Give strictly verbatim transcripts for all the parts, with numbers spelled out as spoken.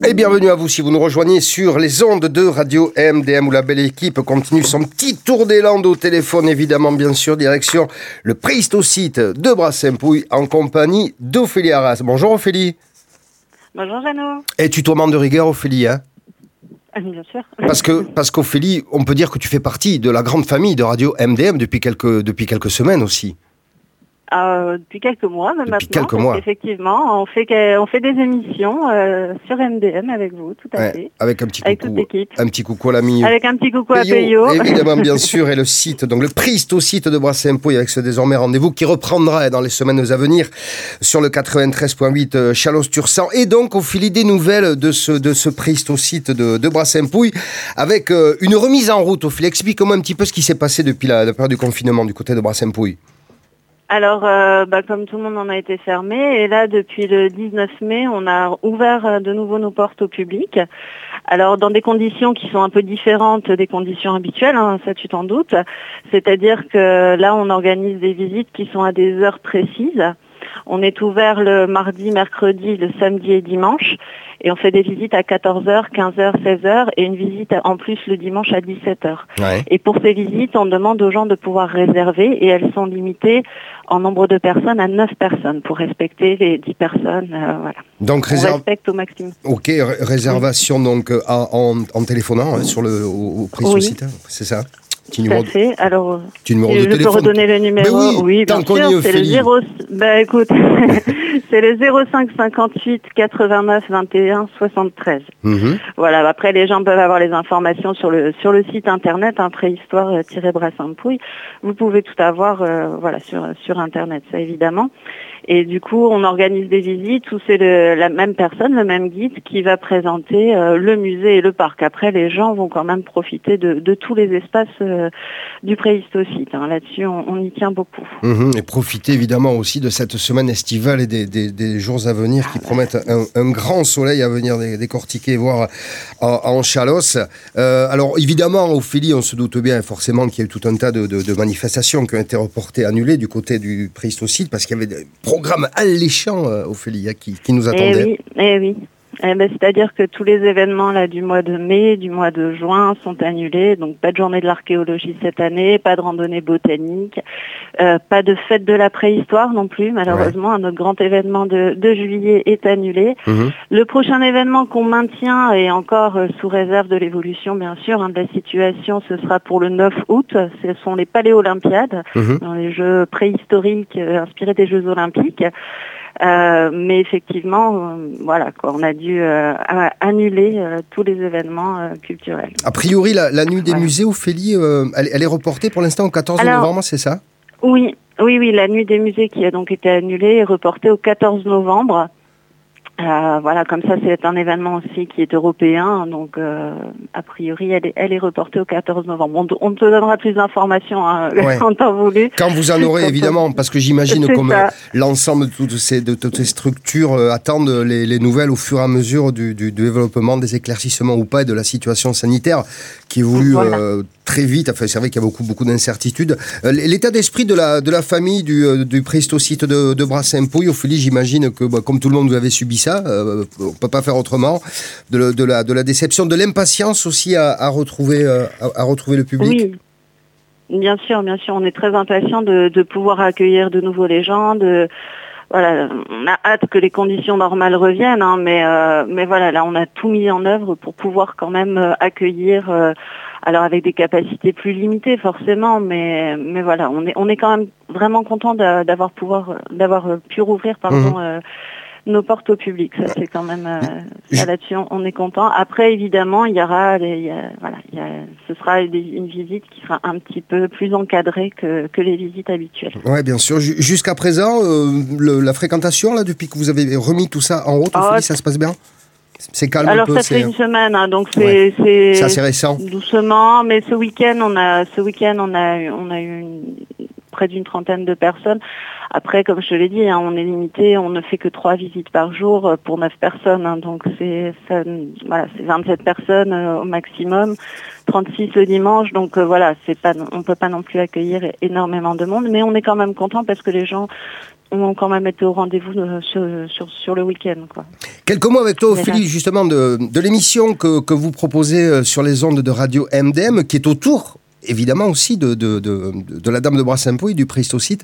Et bienvenue à vous si vous nous rejoignez sur les ondes de Radio M D M où la belle équipe continue son petit tour des Landes au téléphone, évidemment, bien sûr, direction le Préhisto-Site de Bras-Saint-Pouy en compagnie d'Ophélie Arras. Bonjour Ophélie. Bonjour Jeannot. Et tutoiement de rigueur Ophélie, hein? Bien sûr. Parce que, parce qu'Ophélie, on peut dire que tu fais partie de la grande famille de Radio M D M depuis quelques, depuis quelques semaines aussi. Euh, depuis quelques mois même depuis maintenant. Quelques mois. Effectivement, on fait, on fait des émissions euh, sur M D M avec vous, tout à ouais, fait. Avec un petit avec coucou. Toute l'équipe. Un petit coucou à l'ami. Avec un petit coucou à Peyo, Peyo. évidemment, bien sûr, et le site, donc le Préhisto-Site de Bras-Saint-Pouy avec ce désormais rendez-vous qui reprendra dans les semaines à venir sur le quatre-vingt-treize virgule huit euh, Chalosse-Tursan. Et donc, au fil des nouvelles de ce, de ce Préhisto-Site de, de Bras-Saint-Pouy avec euh, une remise en route. Au fil, explique-moi un petit peu ce qui s'est passé depuis la, la période du confinement du côté de Bras-Saint-Pouy. Alors, euh, bah, comme tout le monde, on a été fermé. Et là, depuis le dix-neuf mai, on a ouvert de nouveau nos portes au public. Alors, dans des conditions qui sont un peu différentes des conditions habituelles, hein, ça tu t'en doutes. C'est-à-dire que là, on organise des visites qui sont à des heures précises. On est ouvert le mardi, mercredi, le samedi et dimanche. Et on fait des visites à quatorze heures, quinze heures, seize heures et une visite en plus le dimanche à dix-sept heures. Ouais. Et pour ces visites, on demande aux gens de pouvoir réserver et elles sont limitées en nombre de personnes à neuf personnes pour respecter les dix personnes. Euh, voilà. Donc, on réserve... respecte au maximum. Ok, r- réservation oui. donc en, en téléphonant hein, sur le, au, au Préhisto-Site, oui. C'est ça? Petit Tout à fait. Alors, petit numéro de je téléphone. peux redonner le numéro. Mais oui, oui bien sûr. C'est le zéro. Bah écoute, c'est le zéro cinq cinquante-huit quatre-vingt-neuf vingt et un soixante-treize. Mm-hmm. Voilà. Après, les gens peuvent avoir les informations sur le sur le site internet, hein, préhistoire-Bras-Saint-Pouy. Vous pouvez tout avoir, euh, voilà, sur sur internet, ça évidemment. Et du coup, on organise des visites où c'est le, la même personne, le même guide qui va présenter euh, le musée et le parc. Après, les gens vont quand même profiter de, de tous les espaces euh, du Préhisto-Site. Hein. Là-dessus, on, on y tient beaucoup. Mmh, et profiter évidemment aussi de cette semaine estivale et des, des, des jours à venir qui ah, promettent un, un grand soleil à venir décortiquer et voir en, en Chalosse. Euh, alors évidemment, Ophélie, on se doute bien forcément qu'il y a eu tout un tas de, de, de manifestations qui ont été reportées, annulées du côté du Préhisto-Site parce qu'il y avait des programme alléchant, euh, Ophélie, qui, qui nous attendait. Eh oui, eh oui. Eh ben, c'est-à-dire que tous les événements là, du mois de mai, du mois de juin sont annulés. Donc pas de journée de l'archéologie cette année, pas de randonnée botanique, euh, pas de fête de la préhistoire non plus. Malheureusement, ouais. Notre grand événement de, de juillet est annulé. Mmh. Le prochain événement qu'on maintient, et encore euh, sous réserve de l'évolution bien sûr, hein, de la situation, ce sera pour le neuf août. Ce sont les Paléolympiades, mmh. dans les jeux préhistoriques euh, inspirés des Jeux Olympiques. Euh, mais effectivement, euh, voilà, quoi, on a dû euh, annuler euh, tous les événements euh, culturels. A priori, la, la nuit des voilà. musées, Ophélie, euh, elle, elle est reportée pour l'instant au quatorze Alors, novembre, c'est ça? Oui, oui, oui, la nuit des musées qui a donc été annulée est reportée au quatorze novembre. Euh, voilà, comme ça, c'est un événement aussi qui est européen, donc euh, a priori, elle est, elle est reportée au quatorze novembre. On, on te donnera plus d'informations hein, ouais. en temps voulu. Quand vous en aurez, évidemment, parce que j'imagine comme ça. l'ensemble de toutes ces, de toutes ces structures euh, attendent les, les nouvelles au fur et à mesure du, du, du développement, des éclaircissements ou pas, et de la situation sanitaire qui évolue voilà. euh, très vite. Enfin, c'est vrai qu'il y a beaucoup, beaucoup d'incertitudes. Euh, l'état d'esprit de la, de la famille du, euh, du Préhisto-Site de, de Bras-Saint-Pouy, Ophélie, j'imagine que, bah, comme tout le monde, vous avez subi ça. Euh, on ne peut pas faire autrement, de, de, la, de la déception, de l'impatience aussi à, à, retrouver, euh, à, à retrouver le public. Oui, bien sûr, bien sûr, on est très impatient de, de pouvoir accueillir de nouveau les gens, de, voilà, on a hâte que les conditions normales reviennent, hein, mais, euh, mais voilà, là on a tout mis en œuvre pour pouvoir quand même euh, accueillir, euh, alors avec des capacités plus limitées forcément, mais, mais voilà, on est, on est quand même vraiment content d'avoir pouvoir, d'avoir pu rouvrir, pardon, mmh. euh, nos portes au public, ça c'est quand même, euh, ça là-dessus on, on est content. Après évidemment il y aura, les, il y a, voilà, il y a, ce sera des, une visite qui sera un petit peu plus encadrée que, que les visites habituelles. Oui bien sûr. Jusqu'à présent, euh, le, la fréquentation là, depuis que vous avez remis tout ça en route, oh, Ophélie, ça se passe bien? C'est calme Alors un peu, ça fait une semaine, hein, donc c'est ouais. c'est c'est assez récent. Doucement, mais ce week-end on a ce week-end on a on a eu une, près d'une trentaine de personnes. Après, comme je te l'ai dit, hein, on est limité, on ne fait que trois visites par jour pour neuf personnes, hein, donc c'est ça, voilà, c'est vingt-sept personnes euh, au maximum, trente-six le dimanche, donc euh, voilà, c'est pas, on peut pas non plus accueillir énormément de monde, mais on est quand même content parce que les gens ont quand même été au rendez-vous de, sur, sur, sur le week-end, quoi. Quelques mots avec toi, Ophélie, justement, de, de l'émission que, que vous proposez sur les ondes de Radio M D M, qui est autour, évidemment, aussi de, de, de, de la Dame de Brasempouy, du Préhistocyte.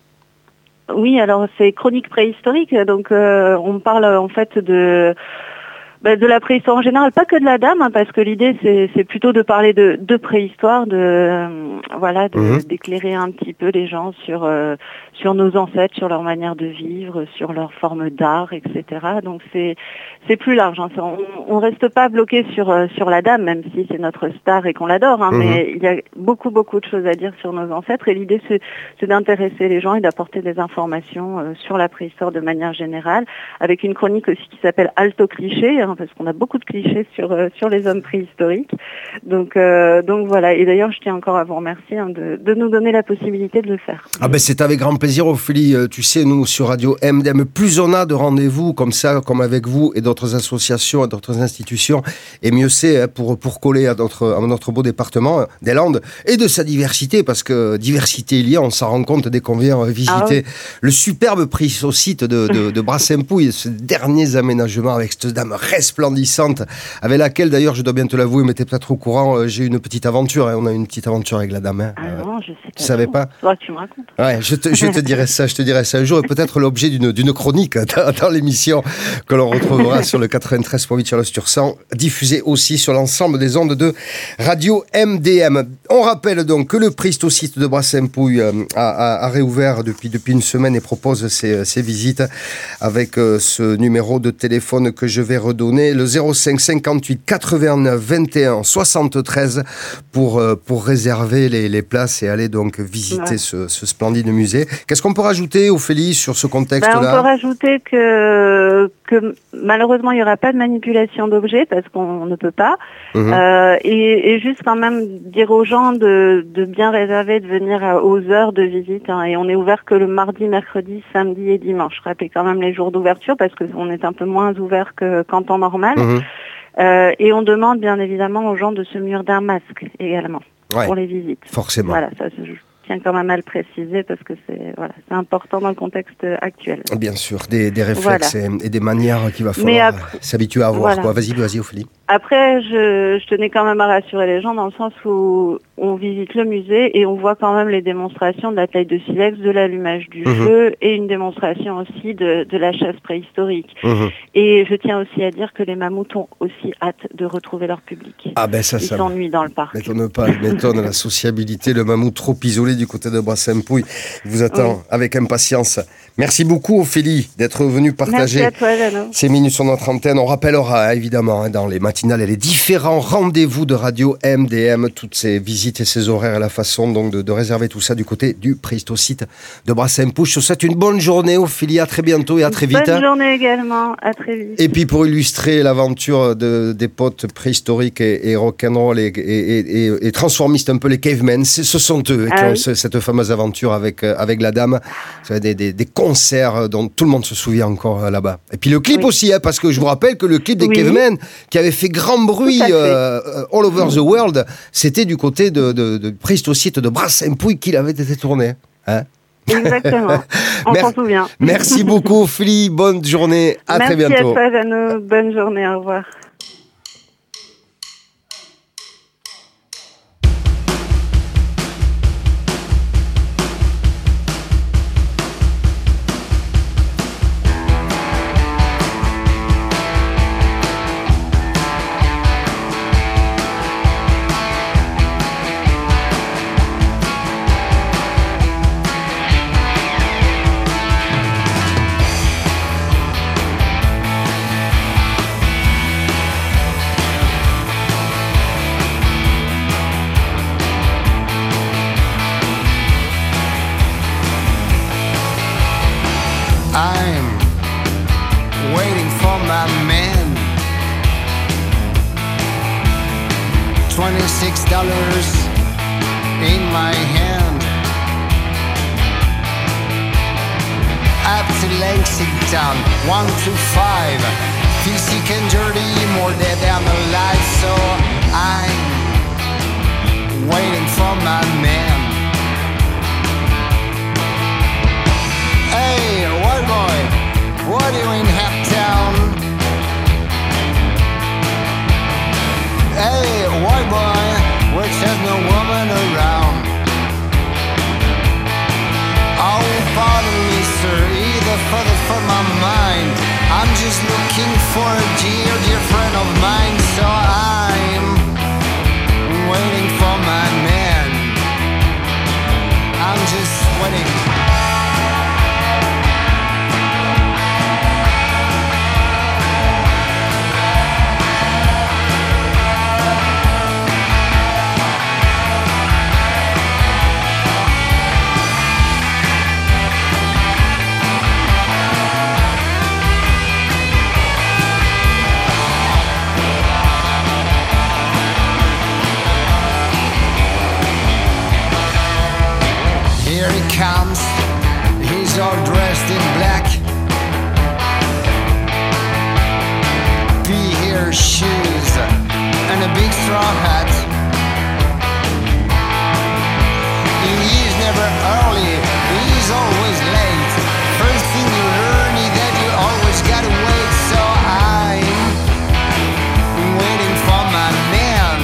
Oui, alors c'est chronique préhistorique, donc euh, on parle en fait de... Ben, de la préhistoire en général, pas que de la dame, hein, parce que l'idée c'est, c'est plutôt de parler de, de préhistoire, de euh, voilà, de, mmh. d'éclairer un petit peu les gens sur euh, sur nos ancêtres, sur leur manière de vivre, sur leur forme d'art, et cetera. Donc c'est c'est plus large. Hein. On, on reste pas bloqué sur euh, sur la dame, même si c'est notre star et qu'on l'adore. Hein, mmh. Mais il y a beaucoup beaucoup de choses à dire sur nos ancêtres. Et l'idée c'est, c'est d'intéresser les gens et d'apporter des informations euh, sur la préhistoire de manière générale, avec une chronique aussi qui s'appelle Alto Cliché. Hein, parce qu'on a beaucoup de clichés sur euh, sur les hommes préhistoriques. Donc euh, donc voilà. Et d'ailleurs, je tiens encore à vous remercier hein, de de nous donner la possibilité de le faire. Ah ben c'est avec grand plaisir, Ophélie. Tu sais, nous sur Radio M D M, plus on a de rendez-vous comme ça, comme avec vous et d'autres associations et d'autres institutions, et mieux c'est hein, pour pour coller à notre à notre beau département des Landes et de sa diversité, parce que diversité il y a, on s'en rend compte dès qu'on vient visiter ah oui. le superbe Préhistocyte de de, de Brasempouy, ce derniers aménagements avec cette dame resplendissante, avec laquelle d'ailleurs, je dois bien te l'avouer, mais t'es peut-être au courant, j'ai eu une petite aventure, hein, on a eu une petite aventure avec la dame. Hein. Ah euh, non, je sais pas. Tu savais pas? Faudra que tu me racontes. Ouais, je te, je te dirai ça, je te dirai ça un jour, et peut-être l'objet d'une, d'une chronique dans, dans l'émission que l'on retrouvera sur le quatre-vingt-treize virgule huit sur le Stursan, diffusée aussi sur l'ensemble des ondes de Radio M D M. On rappelle donc que le Préhistocyte de Brasempouy a, a, a réouvert depuis, depuis une semaine et propose ses, ses visites avec ce numéro de téléphone que je vais redonner, le zéro cinq cinquante-huit quatre-vingt-neuf vingt et un soixante-treize pour, pour réserver les, les places et aller donc visiter ouais. ce, ce splendide musée. Qu'est-ce qu'on peut rajouter, Ophélie, sur ce contexte-là? Ben, on peut rajouter que, que malheureusement il n'y aura pas de manipulation d'objets parce qu'on ne peut pas. Mmh. Euh, et, et juste quand même dire aux gens de, de bien réserver, de venir à, aux heures de visite. Hein, et on est ouvert que le mardi, mercredi, samedi et dimanche. Rappelez quand même les jours d'ouverture parce qu'on est un peu moins ouvert que, qu'en temps normal. Mmh. Euh, et on demande bien évidemment aux gens de se munir d'un masque également ouais, pour les visites. Forcément. Voilà, ça je tiens quand même à le préciser parce que c'est, voilà, c'est important dans le contexte actuel. Bien sûr, des, des réflexes voilà. et, et des manières qu'il va falloir après, s'habituer à avoir. Voilà. Quoi. Vas-y, vas-y, Ophélie. Après, je, je tenais quand même à rassurer les gens dans le sens où on visite le musée et on voit quand même les démonstrations de la taille de silex, de l'allumage du mmh. feu et une démonstration aussi de, de la chasse préhistorique. Mmh. Et je tiens aussi à dire que les mammouths ont aussi hâte de retrouver leur public. Ah ben ça, Ils ça s'ennuient dans le parc. M'étonne pas, m'étonne la sociabilité, le mammouth trop isolé du côté de Brasempouy vous attend oui. avec impatience. Merci beaucoup, Ophélie, d'être venue partager Merci à toi, Jeannot. ces minutes sur notre antenne. On rappellera évidemment hein, dans les matinales et les différents rendez-vous de Radio M D M, toutes ces visites et ces horaires et la façon donc de, de réserver tout ça du côté du Préhistocyte de Brasempouy. Je te souhaite une bonne journée, Ophélie, à très bientôt et à très vite. Bonne hein. journée également, à très vite. Et puis pour illustrer l'aventure de, des potes préhistoriques et, et rock'n'roll et, et, et, et transformistes un peu, les cavemen, ce sont eux ah qui oui. ont ce, cette fameuse aventure avec, avec la dame. Des, des, des concerts dont tout le monde se souvient encore là-bas. Et puis le clip oui. aussi, hein, parce que je vous rappelle que le clip des oui. cavemen qui avait fait grand bruit euh, all over the world, c'était du côté de, de, de Préhistocyte de Brasempouy qu'il avait été tourné. Hein Exactement, on Mer- s'en souvient. Merci beaucoup, Ophélie, bonne journée, à Merci très bientôt. Merci à toi, Jeannot, bonne journée, au revoir. I'm waiting for my man. Twenty-six dollars in my hand. Up to Lexington, one to five. Physique and dirty, more dead than alive. So I'm waiting for my man. Hey. Hey, white boy, which has no woman around. Oh, pardon me, sir, either further from my mind. I'm just looking for a dear, dear friend of mine. So I'm waiting for my man. I'm just waiting. Here he comes, he's all dressed in black. Pea hair shoes and a big straw hat. He's never early, he's always late. First thing you learn is that you always gotta wait. So I'm waiting for my man.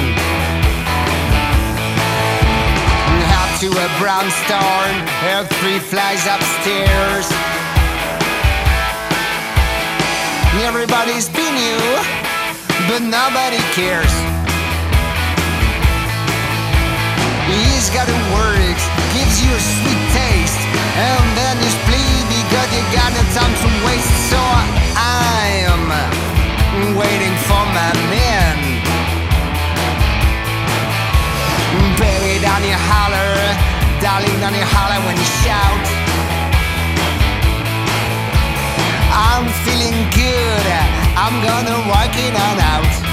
Up to a brownstone, have three flies upstairs. Everybody's been you, but nobody cares. He's got a work, gives you a sweet taste, and then you split because you got no time to waste. So I'm waiting for my man. Baby, down you holler, darling, down you holler when you shout. I'm feeling good, I'm gonna work it on out.